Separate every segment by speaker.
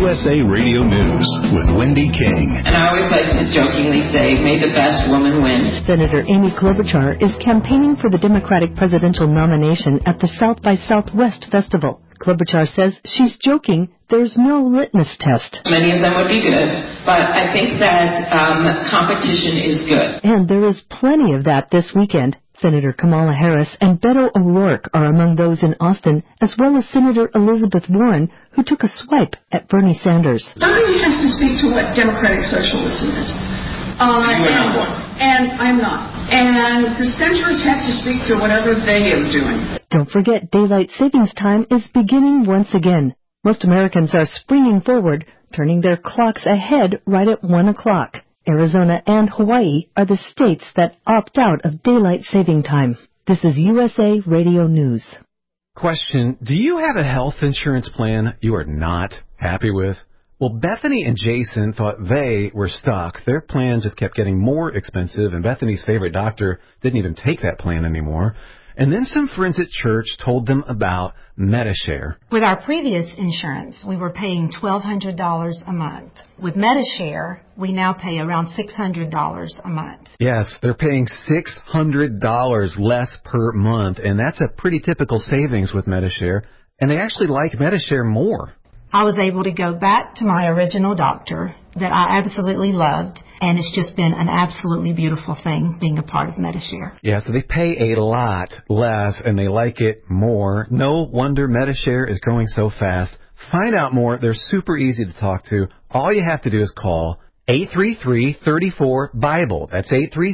Speaker 1: USA Radio News with Wendy King.
Speaker 2: And I always like to jokingly say, may the best woman win.
Speaker 3: Senator Amy Klobuchar is campaigning for the Democratic presidential nomination at the South by Southwest Festival. Klobuchar says she's joking. There's no litmus test.
Speaker 2: Many of them would be good, but I think that competition is good.
Speaker 3: And there is plenty of that this weekend. Senator Kamala Harris and Beto O'Rourke are among those in Austin, as well as Senator Elizabeth Warren, who took a swipe at Bernie Sanders.
Speaker 4: Somebody has to speak to what democratic socialism is. And I'm not. And the centrists have to speak to whatever they are doing.
Speaker 3: Don't forget, daylight savings time is beginning once again. Most Americans are springing forward, turning their clocks ahead right at 1 o'clock. Arizona and Hawaii are the states that opt out of daylight saving time. This is USA Radio News.
Speaker 5: Question, do you have a health insurance plan you are not happy with? Well, Bethany and Jason thought they were stuck. Their plan just kept getting more expensive, and Bethany's favorite doctor didn't even take that plan anymore. And then some friends at church told them about Medi-Share.
Speaker 6: With our previous insurance, we were paying $1,200 a month. With Medi-Share, we now pay around $600 a month.
Speaker 5: Yes, they're paying $600 less per month, and that's a pretty typical savings with Medi-Share. And they actually like Medi-Share more.
Speaker 6: I was able to go back to my original doctor that I absolutely loved, and it's just been an absolutely beautiful thing being a part of Medi-Share.
Speaker 5: Yeah, so they pay a lot less, and they like it more. No wonder Medi-Share is growing so fast. Find out more. They're super easy to talk to. All you have to do is call 833-34-BIBLE. That's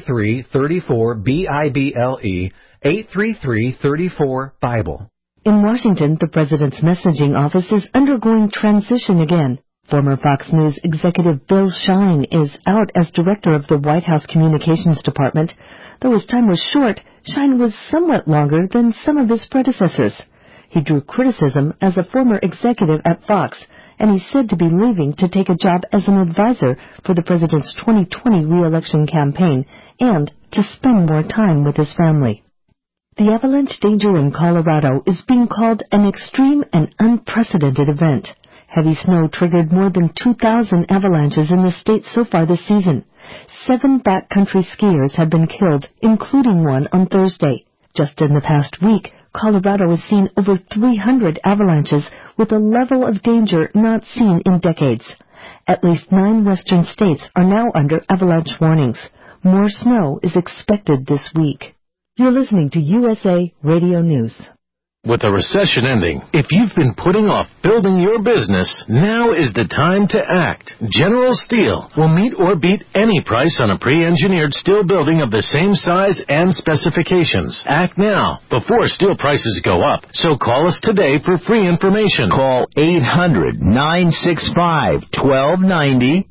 Speaker 5: 833-34-BIBLE, 833-34-BIBLE.
Speaker 3: In Washington, the president's messaging office is undergoing transition again. Former Fox News executive Bill Shine is out as director of the White House Communications Department. Though his time was short, Shine was somewhat longer than some of his predecessors. He drew criticism as a former executive at Fox, and he's said to be leaving to take a job as an advisor for the president's 2020 re-election campaign and to spend more time with his family. The avalanche danger in Colorado is being called an extreme and unprecedented event. Heavy snow triggered more than 2,000 avalanches in the state so far this season. 7 backcountry skiers have been killed, including one on Thursday. Just in the past week, Colorado has seen over 300 avalanches with a level of danger not seen in decades. At least 9 western states are now under avalanche warnings. More snow is expected this week. You're listening to USA Radio News.
Speaker 7: With the recession ending, if you've been putting off building your business, now is the time to act. General Steel will meet or beat any price on a pre-engineered steel building of the same size and specifications. Act now, before steel prices go up. So call us today for free information.
Speaker 8: Call 800-965-1290.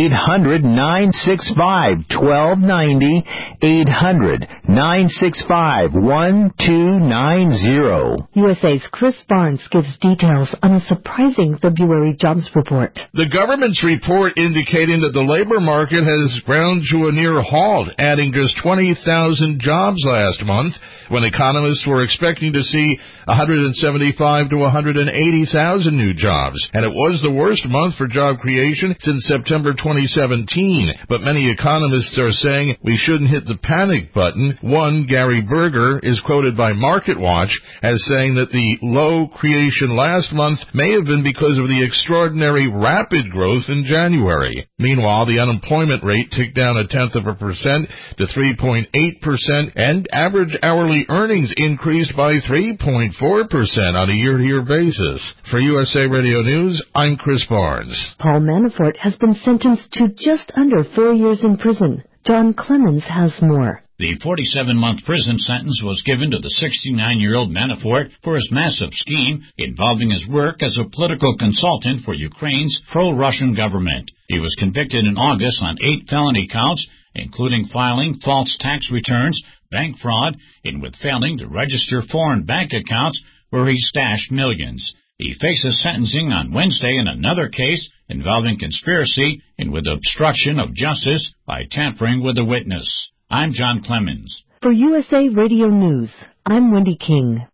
Speaker 8: 800-965-1290, 800-965-1290.
Speaker 3: USA's Chris Barnes gives details on a surprising February jobs report.
Speaker 9: The government's report indicating that the labor market has ground to a near halt, adding just 20,000 jobs last month, when economists were expecting to see 175 to 180,000 new jobs. And it was the worst month for job creation since September 2017, but many economists are saying we shouldn't hit the panic button. One, Gary Berger, is quoted by MarketWatch as saying that the low creation last month may have been because of the extraordinary rapid growth in January. Meanwhile, the unemployment rate ticked down 0.1% to 3.8%, and average hourly earnings increased by 3.4% on a year-to-year basis. For USA Radio News, I'm Chris Barnes.
Speaker 3: Paul Manafort has been sentenced to just under 4 years in prison. John Clemens has more.
Speaker 10: The 47-month prison sentence was given to the 69-year-old Manafort for his massive scheme involving his work as a political consultant for Ukraine's pro-Russian government. He was convicted in August on 8 felony counts, including filing false tax returns, bank fraud, and with failing to register foreign bank accounts where he stashed millions. He faces sentencing on Wednesday in another case involving conspiracy and with obstruction of justice by tampering with a witness. I'm John Clemens.
Speaker 3: For USA Radio News, I'm Wendy King.